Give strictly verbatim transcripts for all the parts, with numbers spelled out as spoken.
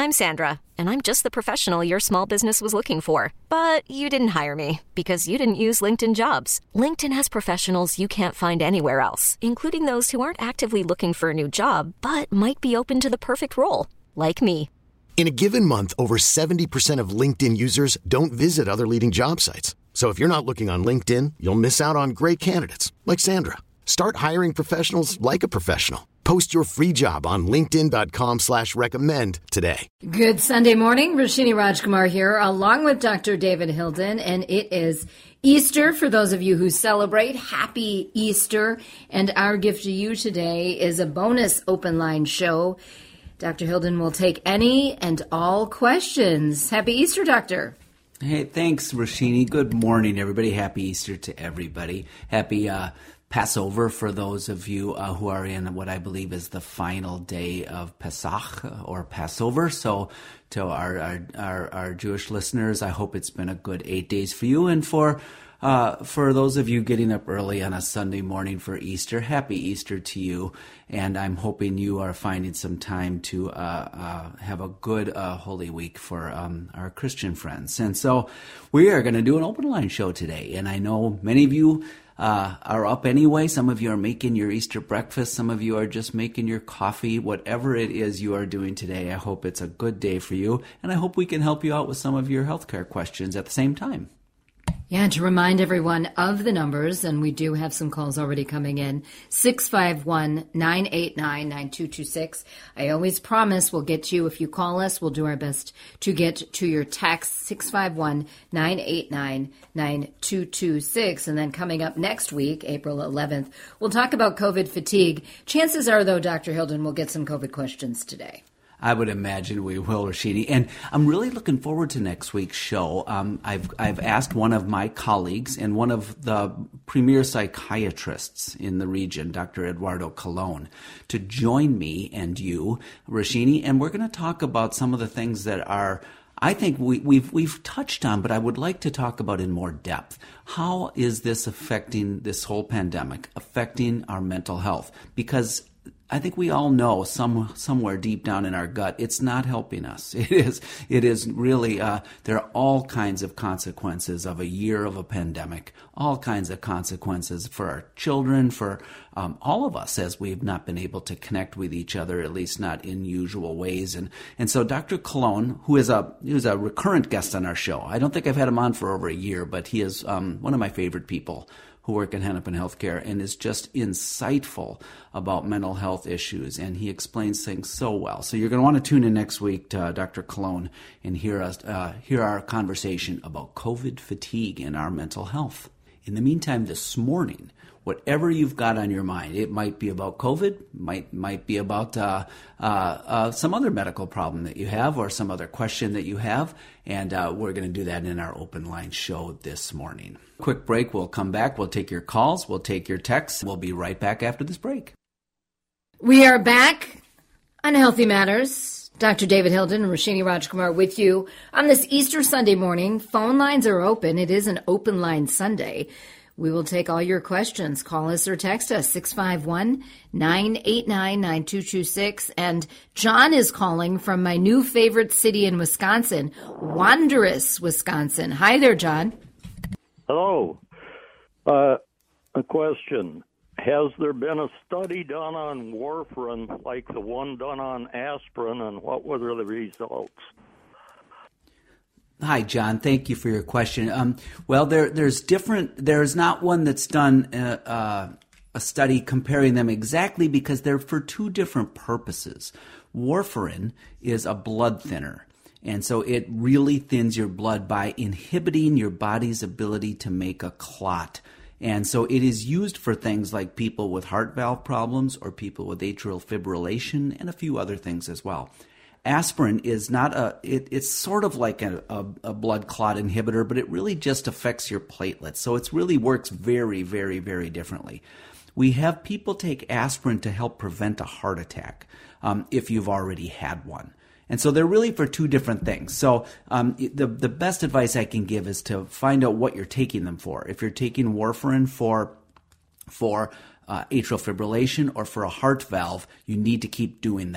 I'm Sandra, and I'm just the professional your small business was looking for. But you didn't hire me because you didn't use LinkedIn Jobs. LinkedIn has professionals you can't find anywhere else, including those who aren't actively looking for a new job, but might be open to the perfect role, like me. In a given month, over seventy percent of LinkedIn users don't visit other leading job sites. So if you're not looking on LinkedIn, you'll miss out on great candidates like Sandra. Start hiring professionals like a professional. Post your free job on linkedin.com slash recommend today. Good Sunday morning. Roshini Rajkumar here, along with Doctor David Hilden, and it is Easter for those of you who celebrate. Happy Easter. And our gift to you today is a bonus open line show. Doctor Hilden will take any and all questions. Happy Easter, Doctor. Hey, thanks, Roshini. Good morning, everybody. Happy Easter to everybody. Happy uh Passover for those of you uh, who are in what I believe is the final day of Pesach or Passover. So to our, our, our, our Jewish listeners, I hope it's been a good eight days for you. And for uh, for those of you getting up early on a Sunday morning for Easter, happy Easter to you. And I'm hoping you are finding some time to uh, uh, have a good uh, Holy Week for um, our Christian friends. And so we are going to do an open line show today. And I know many of you Uh, are up anyway. Some of you are making your Easter breakfast. Some of you are just making your coffee. Whatever it is you are doing today, I hope it's a good day for you. And I hope we can help you out with some of your healthcare questions at the same time. Yeah, to remind everyone of the numbers, and we do have some calls already coming in, six five one, nine eight nine, nine two two six. I always promise we'll get to you. If you call us, we'll do our best to get to your text, six five one, nine eight nine, nine two two six. And then coming up next week, April eleventh, we'll talk about COVID fatigue. Chances are, though, Doctor Hilden, we'll get some COVID questions today. I would imagine we will, Rashidi. And I'm really looking forward to next week's show. Um, I've I've asked one of my colleagues and one of the premier psychiatrists in the region, Doctor Eduardo Colon, to join me and you, Rashini, and we're going to talk about some of the things that are, I think we, we've we've touched on, but I would like to talk about in more depth. How is this affecting, this whole pandemic, affecting our mental health? Because I think we all know some somewhere deep down in our gut, it's not helping us. It is it is really, uh, there are all kinds of consequences of a year of a pandemic, all kinds of consequences for our children, for um, all of us, as we've not been able to connect with each other, at least not in usual ways. And and so Doctor Colon, who is a who's a recurrent guest on our show, I don't think I've had him on for over a year, but he is um, one of my favorite people who work in Hennepin Healthcare, and is just insightful about mental health issues, and he explains things so well. So you're going to want to tune in next week to uh, Doctor Colon and hear us uh, hear our conversation about COVID fatigue and our mental health. In the meantime, this morning, whatever you've got on your mind, it might be about COVID, might might be about uh, uh, uh, some other medical problem that you have or some other question that you have, and uh, we're going to do that in our open line show this morning. Quick break, we'll come back, we'll take your calls, we'll take your texts. We'll be right back after this break. We are back on Healthy Matters. Doctor David Hilden and Roshini Rajkumar with you on this Easter Sunday morning. Phone lines are open. It is an open line Sunday. We will take all your questions. Call us or text us, six five one, nine eight nine, nine two two six. And John is calling from my new favorite city in Wisconsin, Wanderous, Wisconsin. Hi there, John. Hello. Uh, a question. Has there been a study done on warfarin like the one done on aspirin, and what were the results? Hi, John. Thank you for your question. Um, well, there, there's different. There's not one that's done uh, uh, a study comparing them exactly because they're for two different purposes. Warfarin is a blood thinner, and so it really thins your blood by inhibiting your body's ability to make a clot. And so it is used for things like people with heart valve problems or people with atrial fibrillation and a few other things as well. Aspirin is not a, it, it's sort of like a, a, a blood clot inhibitor, but it really just affects your platelets. So it really works very, very, very differently. We have people take aspirin to help prevent a heart attack um, if you've already had one. And so they're really for two different things. So um, the the best advice I can give is to find out what you're taking them for. If you're taking warfarin for for uh, atrial fibrillation or for a heart valve, you need to keep doing that.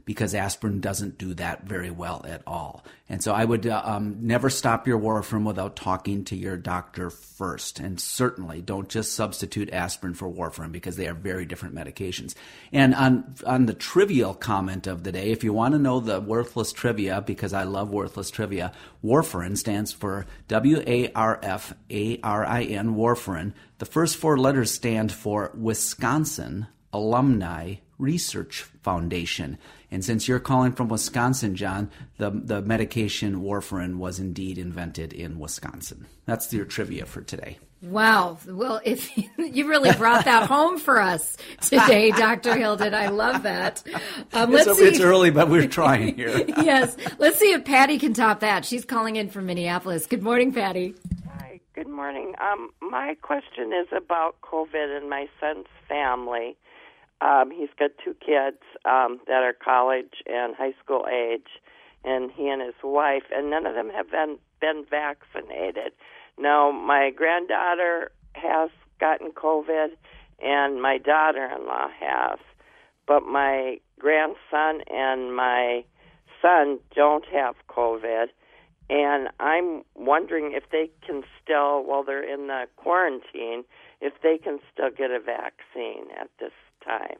because aspirin doesn't do that very well at all. And so I would uh, um, never stop your warfarin without talking to your doctor first. And certainly don't just substitute aspirin for warfarin because they are very different medications. And on on the trivial comment of the day, if you want to know the worthless trivia, because I love worthless trivia, warfarin stands for W A R F A R I N, warfarin. The first four letters stand for Wisconsin Alumni Research Foundation. And since you're calling from Wisconsin, John, the, the medication warfarin was indeed invented in Wisconsin. That's your trivia for today. Wow. Well, if you really brought that home for us today, Doctor Hilden, I love that. Um, let's it's, see. It's early, but we're trying here. Yes. Let's see if Patty can top that. She's calling in from Minneapolis. Good morning, Patty. Hi. Good morning. Um, my question is about COVID and my son's family. Um, he's got two kids um, that are college and high school age, and he and his wife, and none of them have been, been vaccinated. Now, my granddaughter has gotten COVID, and my daughter-in-law has, but my grandson and my son don't have COVID, and I'm wondering if they can still, while they're in the quarantine, if they can still get a vaccine at this time.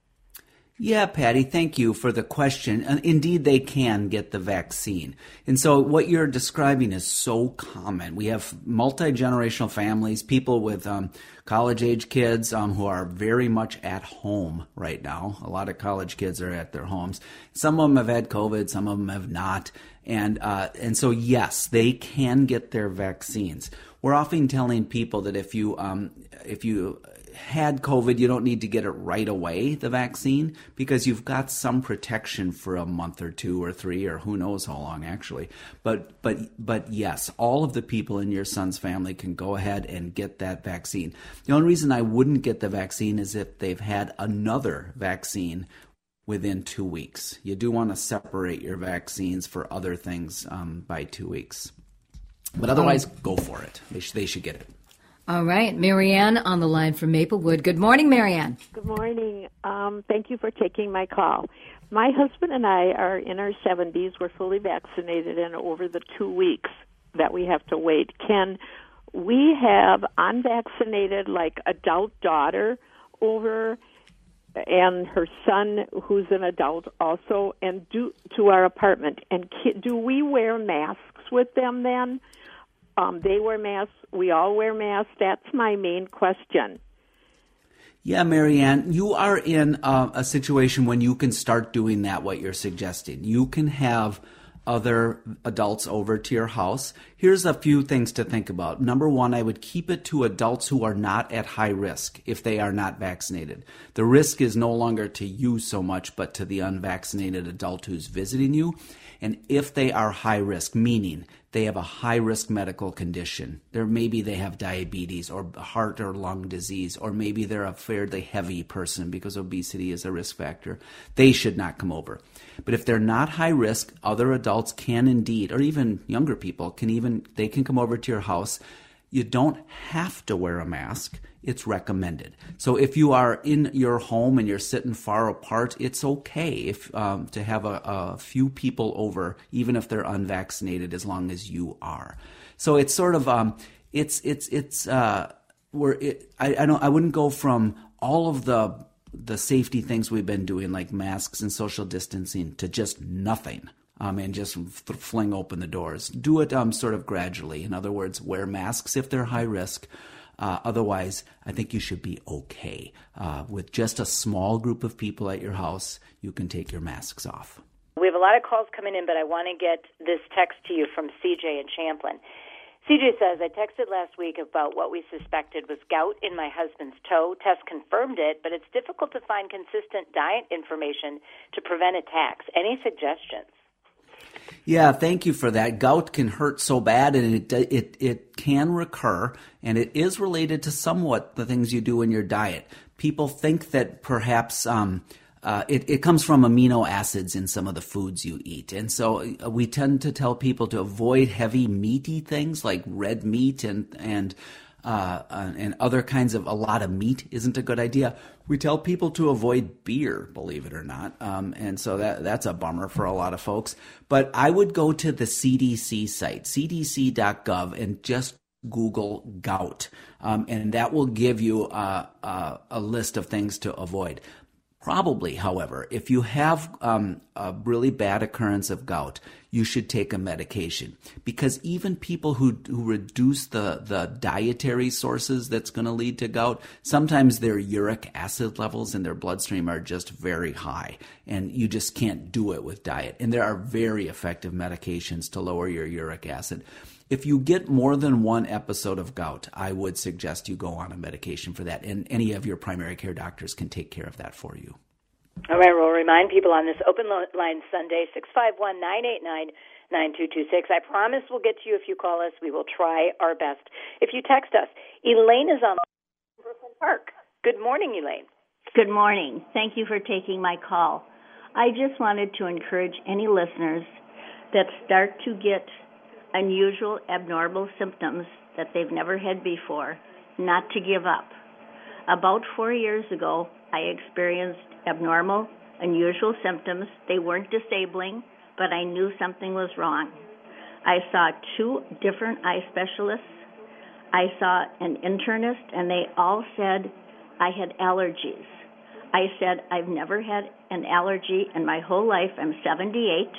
Yeah, Patty, thank you for the question. Uh, indeed, they can get the vaccine. And so what you're describing is so common. We have multi-generational families, people with um, college-age kids um, who are very much at home right now. A lot of college kids are at their homes. Some of them have had COVID, some of them have not. And uh, and so, yes, they can get their vaccines. We're often telling people that if you um, if you had COVID, you don't need to get it right away, the vaccine, because you've got some protection for a month or two or three or who knows how long actually. But but but yes, all of the people in your son's family can go ahead and get that vaccine. The only reason I wouldn't get the vaccine is if they've had another vaccine within two weeks. You do want to separate your vaccines for other things um, by two weeks. But otherwise, go for it. They, sh- they should get it. All right. Marianne on the line from Maplewood. Good morning, Marianne. Good morning. Um, thank you for taking my call. My husband and I are in our seventies. We're fully vaccinated, and over the two weeks that we have to wait, can we have unvaccinated, like, adult daughter over and her son, who's an adult also, and do to our apartment? And do we wear masks with them then? Um, they wear masks. We all wear masks. That's my main question. Yeah, Marianne, you are in uh, a situation when you can start doing that, what you're suggesting. You can have other adults over to your house. Here's a few things to think about. Number one, I would keep it to adults who are not at high risk if they are not vaccinated. The risk is no longer to you so much, but to the unvaccinated adult who's visiting you. And if they are high risk, meaning they have a high-risk medical condition, there maybe they have diabetes or heart or lung disease, or maybe they're a fairly heavy person because obesity is a risk factor, they should not come over. But if they're not high risk, other adults can indeed, or even younger people can even, they can come over to your house. You don't have to wear a mask. It's recommended. So if you are in your home and you're sitting far apart, it's okay if um, to have a, a few people over, even if they're unvaccinated, as long as you are. So it's sort of um, it's it's it's uh, where it, I I don't I wouldn't go from all of the the safety things we've been doing, like masks and social distancing, to just nothing. Um, and just th- fling open the doors. Do it um, sort of gradually. In other words, wear masks if they're high risk. Uh, otherwise, I think you should be okay. Uh, with just a small group of people at your house, you can take your masks off. We have a lot of calls coming in, but I want to get this text to you from C J in Champlin. C J says, I texted last week about what we suspected was gout in my husband's toe. Test confirmed it, but it's difficult to find consistent diet information to prevent attacks. Any suggestions? Yeah, thank you for that. Gout can hurt so bad, and it it it can recur, and it is related to somewhat the things you do in your diet. People think that perhaps um, uh, it, it comes from amino acids in some of the foods you eat, and so we tend to tell people to avoid heavy meaty things like red meat and and uh, and other kinds of, a lot of meat isn't a good idea. We tell people to avoid beer, believe it or not. Um, and so that that's a bummer for a lot of folks. But I would go to the C D C site, c d c dot gov, and just Google gout. Um, and that will give you uh, uh, a list of things to avoid. Probably, however, if you have um, a really bad occurrence of gout, you should take a medication, because even people who who reduce the, the dietary sources that's going to lead to gout, sometimes their uric acid levels in their bloodstream are just very high, and you just can't do it with diet. And there are very effective medications to lower your uric acid. If you get more than one episode of gout, I would suggest you go on a medication for that, and any of your primary care doctors can take care of that for you. All right, we'll remind people on this open line Sunday, six five one, nine eight nine, nine two two six. I promise we'll get to you if you call us. We will try our best. If you text us, Elaine is on Brooklyn Park. Good morning, Elaine. Good morning. Thank you for taking my call. I just wanted to encourage any listeners that start to get unusual, abnormal symptoms that they've never had before, not to give up. About four years ago, I experienced abnormal, unusual symptoms. They weren't disabling, but I knew something was wrong. I saw two different eye specialists. I saw an internist, and they all said I had allergies. I said, I've never had an allergy in my whole life. I'm seventy-eight.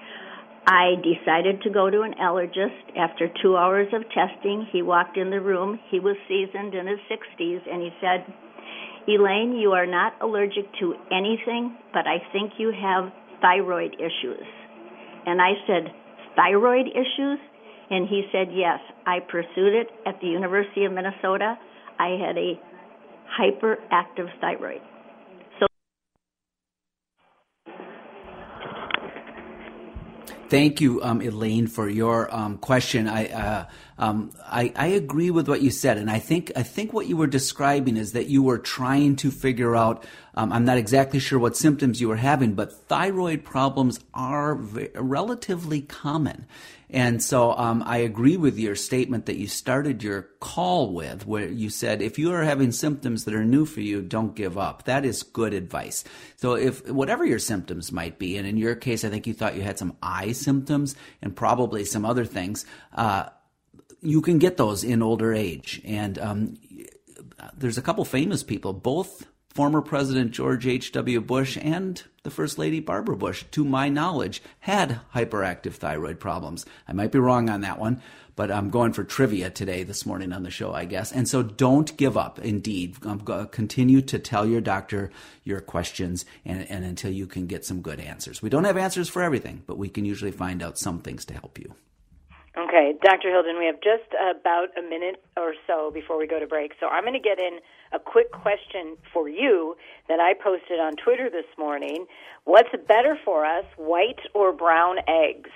I decided to go to an allergist. After two hours of testing, he walked in the room. He was seasoned in his sixties, and he said, Elaine, you are not allergic to anything, but I think you have thyroid issues. And I said, thyroid issues? And he said, yes. I pursued it at the University of Minnesota. I had a hyperactive thyroid. Thank you, um, Elaine, for your um, question. I, uh, um, I I agree with what you said, and I think I think what you were describing is that you were trying to figure out. Um, I'm not exactly sure what symptoms you were having, but thyroid problems are v- relatively common. And so um, I agree with your statement that you started your call with, where you said, if you are having symptoms that are new for you, don't give up. That is good advice. So if whatever your symptoms might be, and in your case, I think you thought you had some eye symptoms and probably some other things, uh, you can get those in older age. And um, there's a couple famous people, both former President George H W. Bush and the First Lady Barbara Bush, to my knowledge, had hyperactive thyroid problems. I might be wrong on that one, but I'm going for trivia today, this morning on the show, I guess. And so don't give up, indeed. Um, continue to tell your doctor your questions and, and until you can get some good answers. We don't have answers for everything, but we can usually find out some things to help you. Okay, Doctor Hilden, we have just about a minute or so before we go to break, so I'm going to get in a quick question for you that I posted on Twitter this morning. What's better for us, white or brown eggs?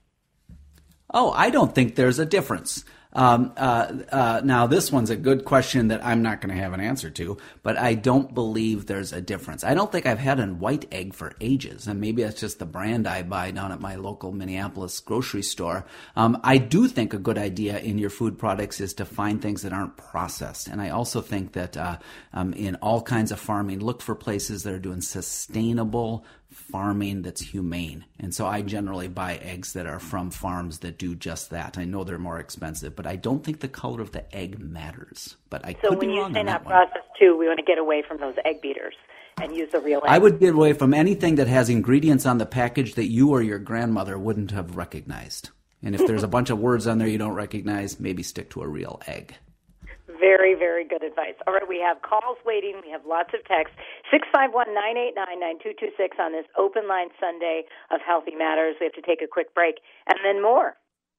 Oh, I don't think there's a difference. Um, uh, uh, now, this one's a good question that I'm not going to have an answer to, but I don't believe there's a difference. I don't think I've had a white egg for ages, and maybe that's just the brand I buy down at my local Minneapolis grocery store. Um, I do think a good idea in your food products is to find things that aren't processed, and I also think that uh, um, in all kinds of farming, look for places that are doing sustainable farming that's humane. And so I generally buy eggs that are from farms that do just that. I know they're more expensive, but I don't think the color of the egg matters. But I so could be wrong So on when you say that not one. processed too, we want to get away from those egg beaters and use the real egg. I would get away from anything that has ingredients on the package that you or your grandmother wouldn't have recognized. And if there's a bunch of words on there you don't recognize, maybe stick to a real egg. Very, very good advice. All right, we have calls waiting. We have lots of texts. six five one, nine eight nine, nine two two six on this open line Sunday of Healthy Matters. We have to take a quick break and then more.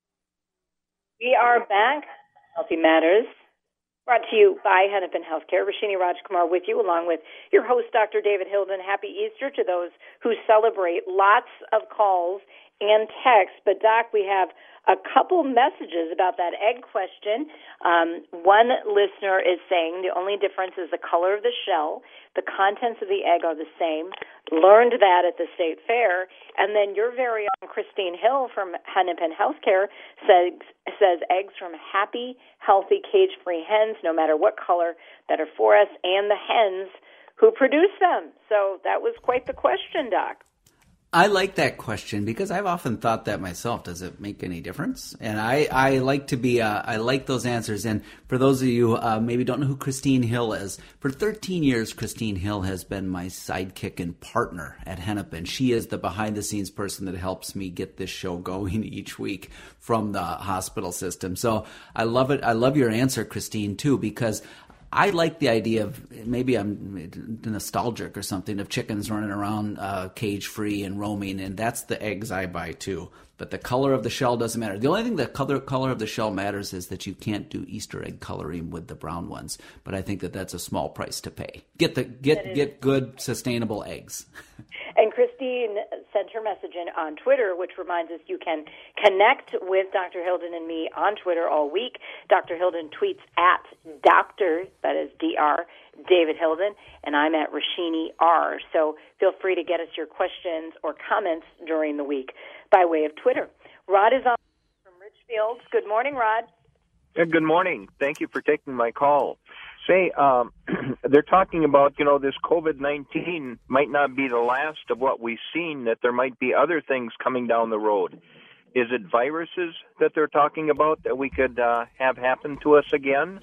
We are back. Healthy Matters, brought to you by Hennepin Healthcare. Rashini Rajkumar with you, along with your host, Doctor David Hilden. Happy Easter to those who celebrate. Lots of calls and text. But, Doc, we have a couple messages about that egg question. Um, one listener is saying the only difference is the color of the shell. The contents of the egg are the same. Learned that at the state fair. And then your very own Christine Hill from Hennepin Healthcare says, says eggs from happy, healthy, cage-free hens, no matter what color, that are for us, and the hens who produce them. So that was quite the question, Doc. I like that question because I've often thought that myself. Does it make any difference? And I, I like to be, uh, I like those answers. And for those of you uh, maybe don't know who Christine Hill is, for thirteen years, Christine Hill has been my sidekick and partner at Hennepin. She is the behind-the-scenes person that helps me get this show going each week from the hospital system. So I love it. I love your answer, Christine, too, because I like the idea of, maybe I'm nostalgic or something, of chickens running around uh, cage-free and roaming, and that's the eggs I buy too. But the color of the shell doesn't matter. The only thing the color color of the shell matters is that you can't do Easter egg coloring with the brown ones. But I think that that's a small price to pay. Get the get get good, sustainable eggs. And Christine sent her message in on Twitter, which reminds us you can connect with Doctor Hilden and me on Twitter all week. Doctor Hilden tweets at Doctor, that is D R, David Hilden, and I'm at Rashini R. So feel free to get us your questions or comments during the week by way of Twitter. Rod is on from Richfield. Good morning, Rod. Yeah, good morning. Thank you for taking my call. Say, um, they're talking about, you know, this COVID nineteen might not be the last of what we've seen, that there might be other things coming down the road. Is it viruses that they're talking about that we could uh, have happen to us again?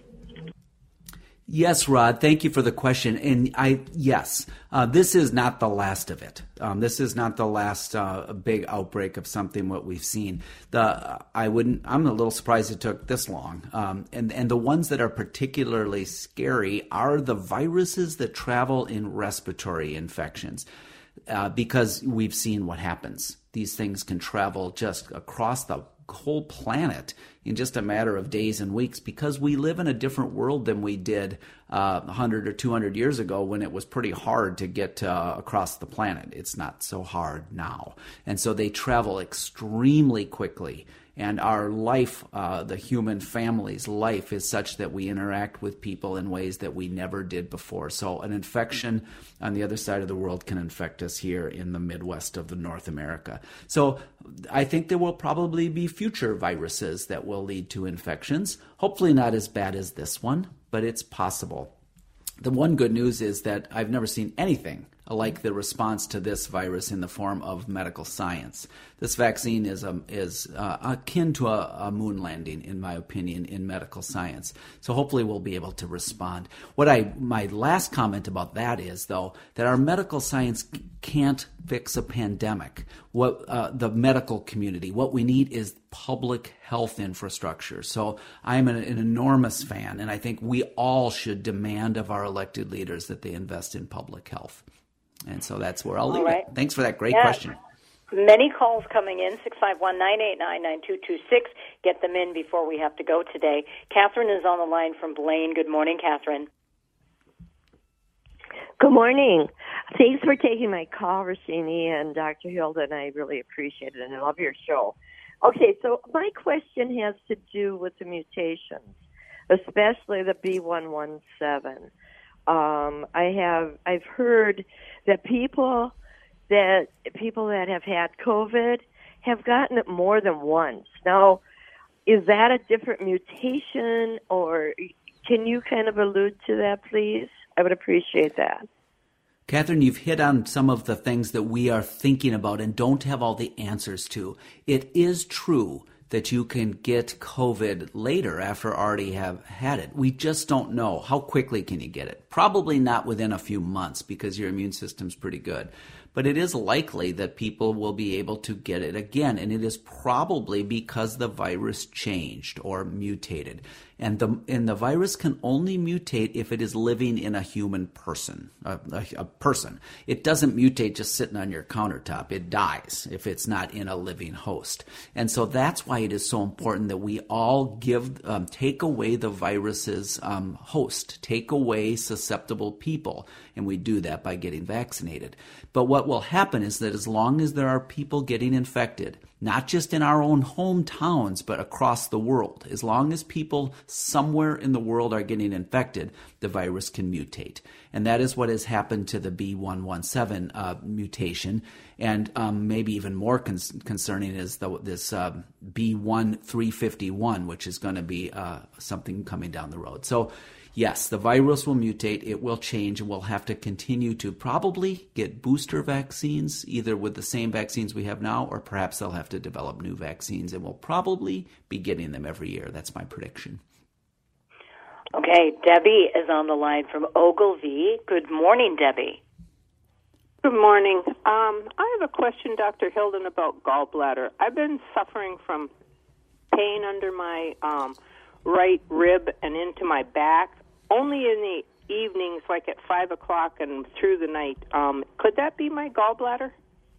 Yes, Rod, thank you for the question. And I, yes, uh, this is not the last of it. Um, this is not the last uh, big outbreak of something what we've seen. The I wouldn't. I'm a little surprised it took this long. Um, and and the ones that are particularly scary are the viruses that travel in respiratory infections, uh, because we've seen what happens. These things can travel just across the whole planet in just a matter of days and weeks, because we live in a different world than we did uh, one hundred or two hundred years ago, when it was pretty hard to get uh, across the planet. It's not so hard now. And so they travel extremely quickly. And our life, uh, the human family's life, is such that we interact with people in ways that we never did before. So an infection on the other side of the world can infect us here in the Midwest of the North America. So I think there will probably be future viruses that will lead to infections. Hopefully not as bad as this one, but it's possible. The one good news is that I've never seen anything like the response to this virus in the form of medical science. This vaccine is a, is uh, akin to a, a moon landing, in my opinion, in medical science. So hopefully we'll be able to respond. What I my last comment about that is, though, that our medical science can't fix a pandemic. What uh, the medical community, what we need is public health infrastructure. So I'm an, an enormous fan, and I think we all should demand of our elected leaders that they invest in public health. And so that's where I'll leave right. it. Thanks for that great yeah. question. Many calls coming in, six five one, nine eight nine, nine two two six. Get them in before we have to go today. Catherine is on the line from Blaine. Good morning, Catherine. Good morning. Thanks for taking my call, Rashini and Doctor Hilden. I really appreciate it, and I love your show. Okay, so my question has to do with the mutations, especially the B one one seven. Um, I have I've heard that people that people that have had COVID have gotten it more than once. Now, is that a different mutation, or can you kind of allude to that, please? I would appreciate that. Catherine, you've hit on some of the things that we are thinking about and don't have all the answers to. It is true that you can get COVID later after already have had it. We just don't know. How quickly can you get it? Probably not within a few months, because your immune system's pretty good. But it is likely that people will be able to get it again, and it is probably because the virus changed or mutated. And the and the virus can only mutate if it is living in a human person, a, a, a person. It doesn't mutate just sitting on your countertop. It dies if it's not in a living host. And so that's why it is so important that we all give, um, take away the virus's um, host, take away susceptible people, and we do that by getting vaccinated. But what what will happen is that as long as there are people getting infected, not just in our own hometowns, but across the world, as long as people somewhere in the world are getting infected, the virus can mutate. And that is what has happened to the B one one seven uh, mutation. And um, maybe even more con- concerning is the, this uh, B one three fifty-one, which is going to be uh, something coming down the road. So yes, the virus will mutate, it will change, and we'll have to continue to probably get booster vaccines, either with the same vaccines we have now, or perhaps they'll have to develop new vaccines, and we'll probably be getting them every year. That's my prediction. Okay, Debbie is on the line from Ogilvie. Good morning, Debbie. Good morning. Um, I have a question, Doctor Hilden, about gallbladder. I've been suffering from pain under my um, right rib and into my back, only in the evenings, like at five o'clock and through the night. Um, could that be my gallbladder?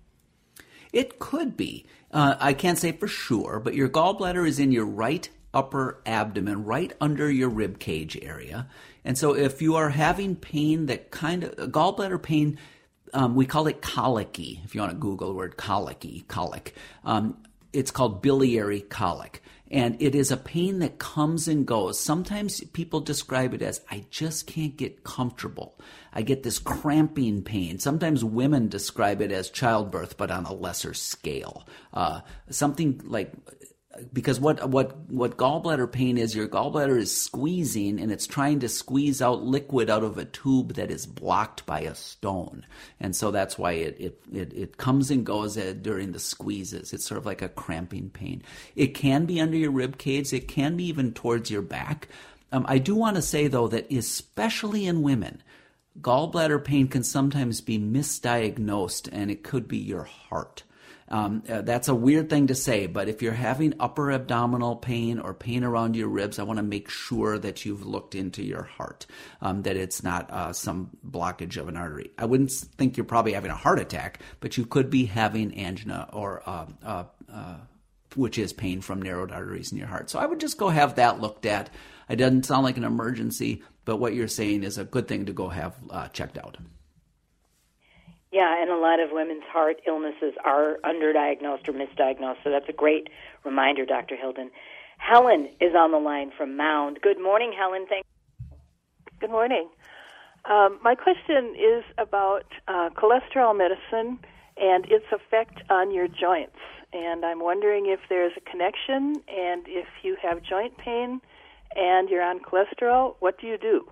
It could be. Uh, I can't say for sure, but your gallbladder is in your right upper abdomen, right under your rib cage area. And so if you are having pain that kind of, gallbladder pain, um, we call it colicky, if you want to Google the word colicky, colic. Um, it's called biliary colic. And it is a pain that comes and goes. Sometimes people describe it as, I just can't get comfortable. I get this cramping pain. Sometimes women describe it as childbirth, but on a lesser scale. Uh, something like, because what, what, what gallbladder pain is, your gallbladder is squeezing and it's trying to squeeze out liquid out of a tube that is blocked by a stone. And so that's why it, it, it, it comes and goes during the squeezes. It's sort of like a cramping pain. It can be under your rib cage. It can be even towards your back. Um, I do want to say, though, that especially in women, gallbladder pain can sometimes be misdiagnosed, and it could be your heart. Um, uh, that's a weird thing to say, but if you're having upper abdominal pain or pain around your ribs, I want to make sure that you've looked into your heart, um, that it's not uh, some blockage of an artery. I wouldn't think you're probably having a heart attack, but you could be having angina, or uh, uh, uh, which is pain from narrowed arteries in your heart. So I would just go have that looked at. It doesn't sound like an emergency, but what you're saying is a good thing to go have uh, checked out. Yeah, and a lot of women's heart illnesses are underdiagnosed or misdiagnosed, so that's a great reminder, Doctor Hilden. Helen is on the line from Mound. Good morning, Helen. Thank you. Good morning. Um, my question is about uh, cholesterol medicine and its effect on your joints. And I'm wondering if there's a connection, and if you have joint pain and you're on cholesterol, what do you do?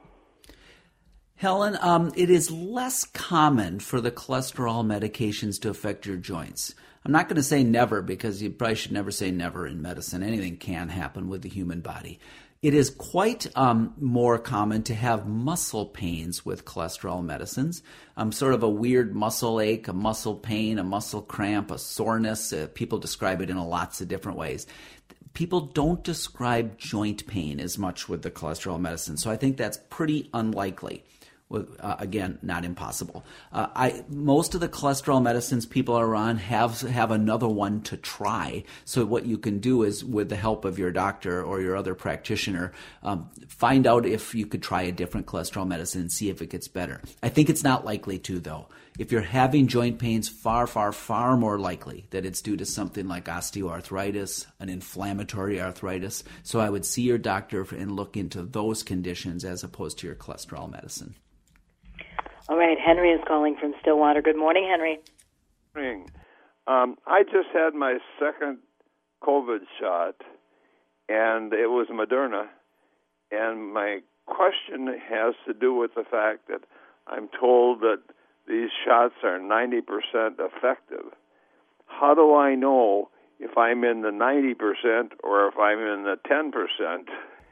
Helen, um, it is less common for the cholesterol medications to affect your joints. I'm not going to say never, because you probably should never say never in medicine. Anything can happen with the human body. It is quite um, more common to have muscle pains with cholesterol medicines, um, sort of a weird muscle ache, a muscle pain, a muscle cramp, a soreness. Uh, people describe it in lots of different ways. People don't describe joint pain as much with the cholesterol medicine, so I think that's pretty unlikely. Uh, again, not impossible. Uh, I most of the cholesterol medicines people are on have have another one to try. So what you can do is, with the help of your doctor or your other practitioner, um, find out if you could try a different cholesterol medicine and see if it gets better. I think it's not likely to, though. If you're having joint pains, far, far, far more likely that it's due to something like osteoarthritis, an inflammatory arthritis. So I would see your doctor and look into those conditions as opposed to your cholesterol medicine. All right, Henry is calling from Stillwater. Good morning, Henry. Good morning. Um, I just had my second COVID shot, and it was Moderna. And my question has to do with the fact that I'm told that these shots are ninety percent effective. How do I know if I'm in the ninety percent or if I'm in the ten percent?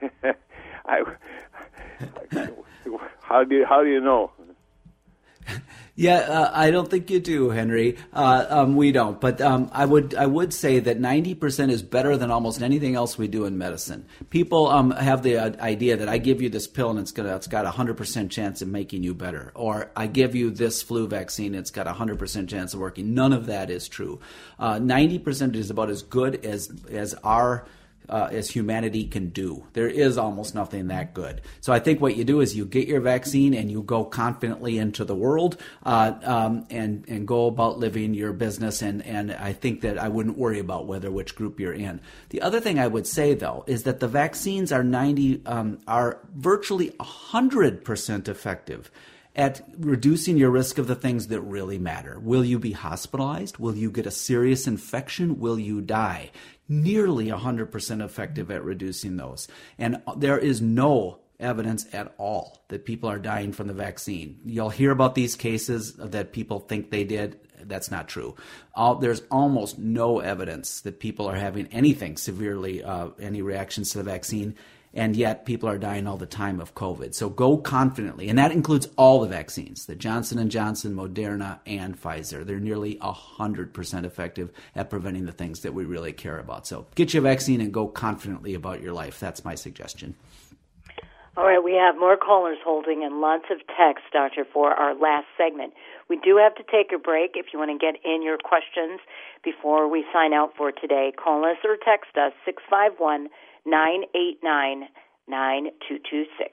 I, how do you, how do you know? Yeah, uh, I don't think you do, Henry. Uh, um, we don't, but um, I would I would say that ninety percent is better than almost anything else we do in medicine. People um, have the uh, idea that I give you this pill and it's gonna it's got a hundred percent chance of making you better, or I give you this flu vaccine, it's got a hundred percent chance of working. None of that is true. Uh, ninety percent is about as good as as our uh, as humanity can do. There is almost nothing that good. So I think what you do is you get your vaccine and you go confidently into the world uh, um, and and go about living your business. And, and I think that I wouldn't worry about whether which group you're in. The other thing I would say, though, is that the vaccines are ninety um, are virtually one hundred percent effective at reducing your risk of the things that really matter. Will you be hospitalized? Will you get a serious infection? Will you die? Nearly one hundred percent effective at reducing those. And there is no evidence at all that people are dying from the vaccine. You'll hear about these cases that people think they did. That's not true. All, there's almost no evidence that people are having anything severely, uh, any reactions to the vaccine. And yet people are dying all the time of COVID. So go confidently. And that includes all the vaccines, the Johnson and Johnson, Moderna, and Pfizer. They're nearly one hundred percent effective at preventing the things that we really care about. So get your vaccine and go confidently about your life. That's my suggestion. All right, we have more callers holding and lots of text, Doctor, for our last segment. We do have to take a break. If you want to get in your questions before we sign out for today, call us or text us, six five one, nine eight nine, nine two two six.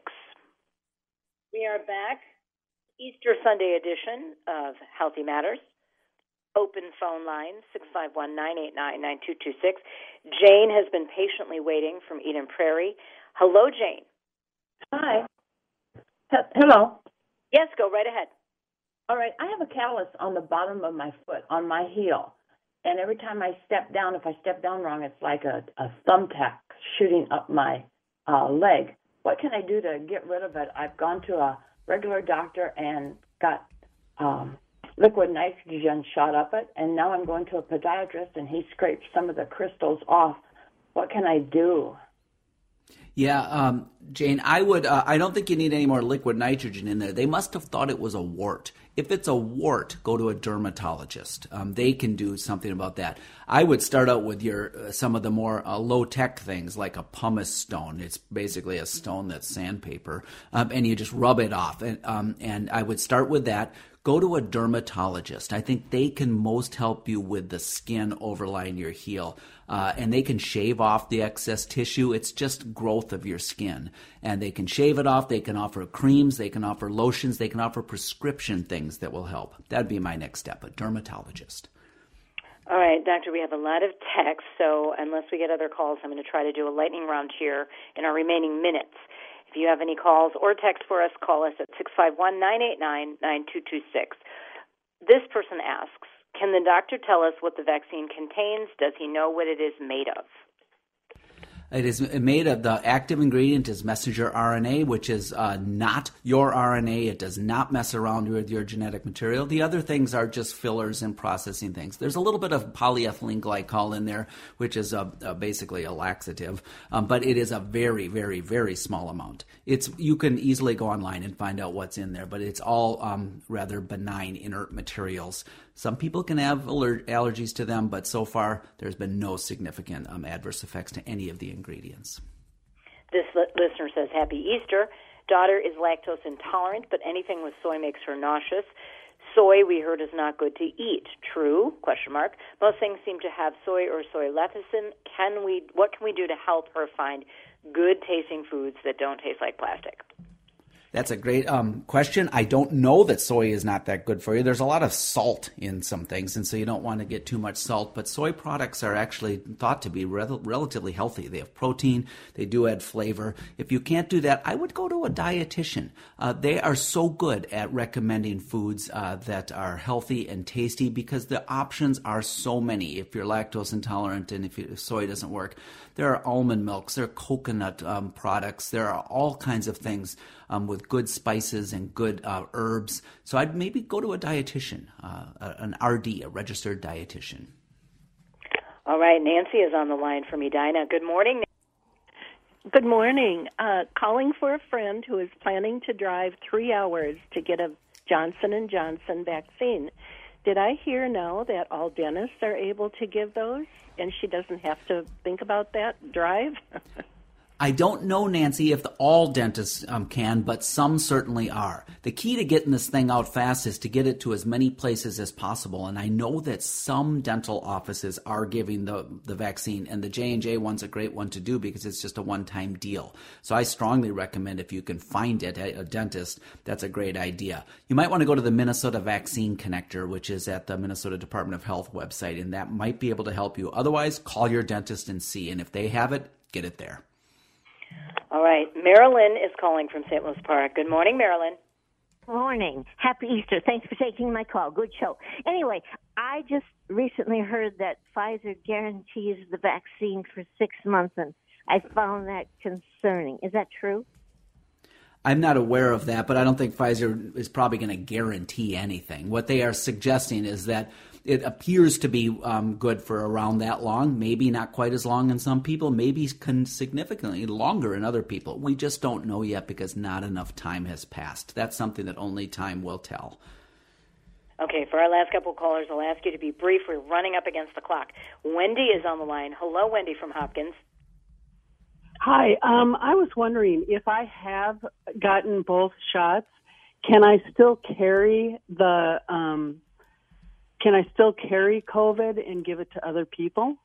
We are back. Easter Sunday edition of Healthy Matters. Open phone line, six five one, nine eight nine, nine two two six. Jane has been patiently waiting from Eden Prairie. Hello, Jane. Hi. H- Hello. Yes, go right ahead. All right, I have a callus on the bottom of my foot, on my heel. And every time I step down, if I step down wrong, it's like a, a thumbtack shooting up my uh, leg. What can I do to get rid of it? I've gone to a regular doctor and got um, liquid nitrogen shot up it, and now I'm going to a podiatrist, and he scraped some of the crystals off. What can I do? Yeah, um, Jane, I would. Uh, I don't think you need any more liquid nitrogen in there. They must have thought it was a wart. If it's a wart, go to a dermatologist. Um, they can do something about that. I would start out with your uh, some of the more uh, low-tech things like a pumice stone. It's basically a stone that's sandpaper, um, and you just rub it off. And, um, and I would start with that. Go to a dermatologist. I think they can most help you with the skin overlying your heel. Uh, and they can shave off the excess tissue. It's just growth of your skin. And they can shave it off. They can offer creams. They can offer lotions. They can offer prescription things that will help. That would be my next step, a dermatologist. All right, Doctor, we have a lot of text, so unless we get other calls, I'm going to try to do a lightning round here in our remaining minutes. If you have any calls or text for us, call us at six five one, nine eight nine, nine two two six. This person asks, can the doctor tell us what the vaccine contains? Does he know what it is made of? It is made of, the active ingredient is messenger R N A, which is uh, not your R N A. It does not mess around with your genetic material. The other things are just fillers and processing things. There's a little bit of polyethylene glycol in there, which is a, a basically a laxative, um, but it is a very, very, very small amount. It's you can easily go online and find out what's in there, but it's all um, rather benign, inert materials. Some people can have aller- allergies to them, but so far there's been no significant um, adverse effects to any of the ingredients. This li- listener says, Happy Easter. Daughter is lactose intolerant, but anything with soy makes her nauseous. Soy, we heard, is not good to eat. True? Question mark. Most things seem to have soy or soy lecithin. Can we? What can we do to help her find good-tasting foods that don't taste like plastic? That's a great um, question. I don't know that soy is not that good for you. There's a lot of salt in some things, and so you don't want to get too much salt. But soy products are actually thought to be rel- relatively healthy. They have protein. They do add flavor. If you can't do that, I would go to a dietitian. Uh, they are so good at recommending foods uh, that are healthy and tasty because the options are so many. If you're lactose intolerant and if, you, if soy doesn't work, there are almond milks, there are coconut um, products, there are all kinds of things um, with good spices and good uh, herbs. So I'd maybe go to a dietitian, uh, an R D, a registered dietitian. All right, Nancy is on the line for Medina. Good morning. Good morning. Uh, calling for a friend who is planning to drive three hours to get a Johnson and Johnson vaccine. Did I hear now that all dentists are able to give those, and she doesn't have to think about that drive? I don't know, Nancy, if the, all dentists um, can, but some certainly are. The key to getting this thing out fast is to get it to as many places as possible. And I know that some dental offices are giving the, the vaccine, and the J and J one's a great one to do because it's just a one-time deal. So I strongly recommend if you can find it at a dentist, that's a great idea. You might want to go to the Minnesota Vaccine Connector, which is at the Minnesota Department of Health website, and that might be able to help you. Otherwise, call your dentist and see. And if they have it, get it there. All right. Marilyn is calling from Saint Louis Park. Good morning, Marilyn. Morning. Happy Easter. Thanks for taking my call. Good show. Anyway, I just recently heard that Pfizer guarantees the vaccine for six months, and I found that concerning. Is that true? I'm not aware of that, but I don't think Pfizer is probably going to guarantee anything. What they are suggesting is that it appears to be um, good for around that long, maybe not quite as long in some people, maybe significantly longer in other people. We just don't know yet because not enough time has passed. That's something that only time will tell. Okay, for our last couple of callers, I'll ask you to be brief. We're running up against the clock. Wendy is on the line. Hello, Wendy from Hopkins. Hi. Um, I was wondering if I have gotten both shots, can I still carry the um, can I still carry COVID and give it to other people?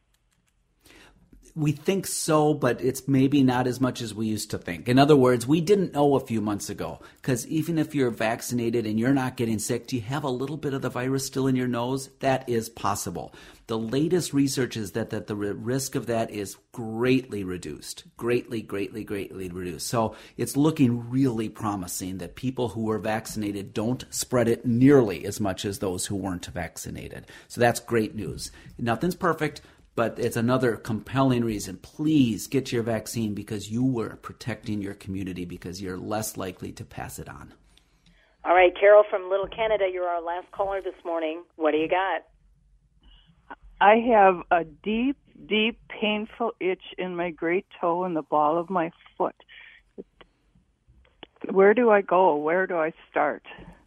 We think so, but it's maybe not as much as we used to think. In other words, we didn't know a few months ago, because even if you're vaccinated and you're not getting sick, do you have a little bit of the virus still in your nose? That is possible. The latest research is that, that the risk of that is greatly reduced, greatly, greatly, greatly reduced. So it's looking really promising that people who are vaccinated don't spread it nearly as much as those who weren't vaccinated. So that's great news. Nothing's perfect, but it's another compelling reason. Please get your vaccine because you are protecting your community because you're less likely to pass it on. All right, Carol from Little Canada, you're our last caller this morning. What do you got? I have a deep, deep, painful itch in my great toe and the ball of my foot. Where do I go? Where do I start?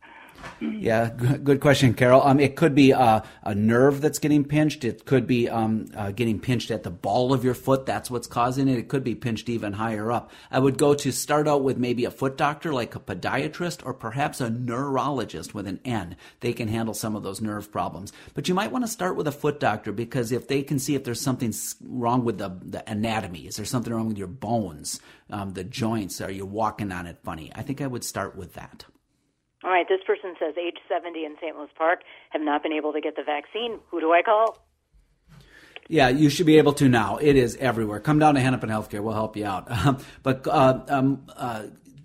Yeah, good question, Carol. Um, it could be uh, a nerve that's getting pinched. It could be um, uh, getting pinched at the ball of your foot. That's what's causing it. It could be pinched even higher up. I would go to start out with maybe a foot doctor like a podiatrist or perhaps a neurologist with an N. They can handle some of those nerve problems. But you might want to start with a foot doctor because if they can see if there's something wrong with the, the anatomy, is there something wrong with your bones, um, the joints, are you walking on it funny? I think I would start with that. All right, this person says age seventy in Saint Louis Park, have not been able to get the vaccine. Who do I call? Yeah, you should be able to now. It is everywhere. Come down to Hennepin Healthcare. We'll help you out. Um, but uh, um, uh,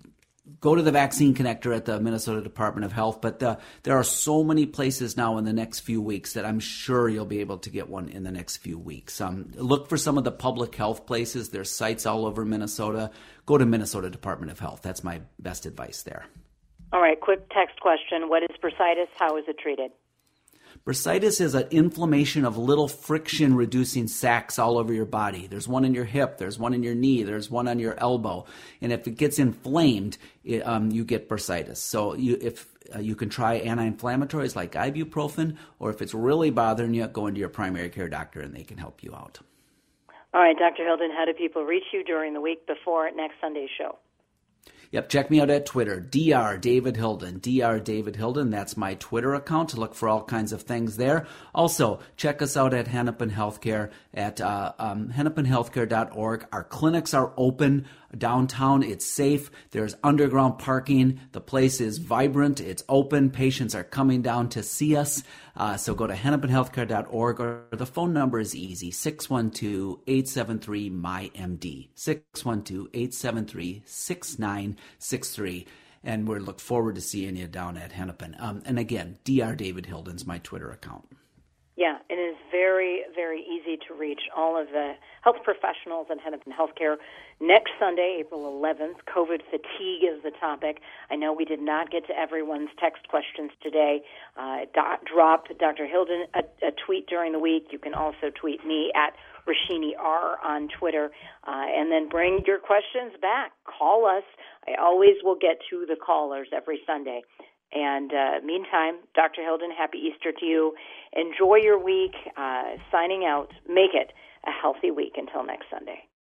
go to the Vaccine Connector at the Minnesota Department of Health. But uh, there are so many places now in the next few weeks that I'm sure you'll be able to get one in the next few weeks. Um, look for some of the public health places. There's sites all over Minnesota. Go to Minnesota Department of Health. That's my best advice there. All right, quick text question. What is bursitis? How is it treated? Bursitis is an inflammation of little friction-reducing sacs all over your body. There's one in your hip. There's one in your knee. There's one on your elbow. And if it gets inflamed, it, um, you get bursitis. So you, if uh, you can try anti-inflammatories like ibuprofen, or if it's really bothering you, go into your primary care doctor and they can help you out. All right, Doctor Hilden, how do people reach you during the week before next Sunday's show? Yep, check me out at Twitter, Doctor David Hilden, Doctor David Hilden. That's my Twitter account to look for all kinds of things there. Also, check us out at Hennepin Healthcare at uh, um, hennepin healthcare dot org. Our clinics are open downtown. It's safe. There's underground parking. The place is vibrant. It's open. Patients are coming down to see us. Uh, so go to hennepin healthcare dot org, or the phone number is easy, six one two, eight seven three, M Y M D, six one two, eight seven three, six nine six three. And we look forward to seeing you down at Hennepin. Um, and again, Doctor David Hilden's my Twitter account. Yeah, it is very, very easy to reach all of the health professionals at Hennepin Healthcare. Next Sunday, April eleventh, COVID fatigue is the topic. I know we did not get to everyone's text questions today. Uh, dot, dropped Doctor Hilden a, a tweet during the week. You can also tweet me at Rashini R on Twitter, uh, and then bring your questions back. Call us. I always will get to the callers every Sunday. And uh, meantime, Doctor Hilden, happy Easter to you. Enjoy your week. Uh, signing out. Make it a healthy week until next Sunday.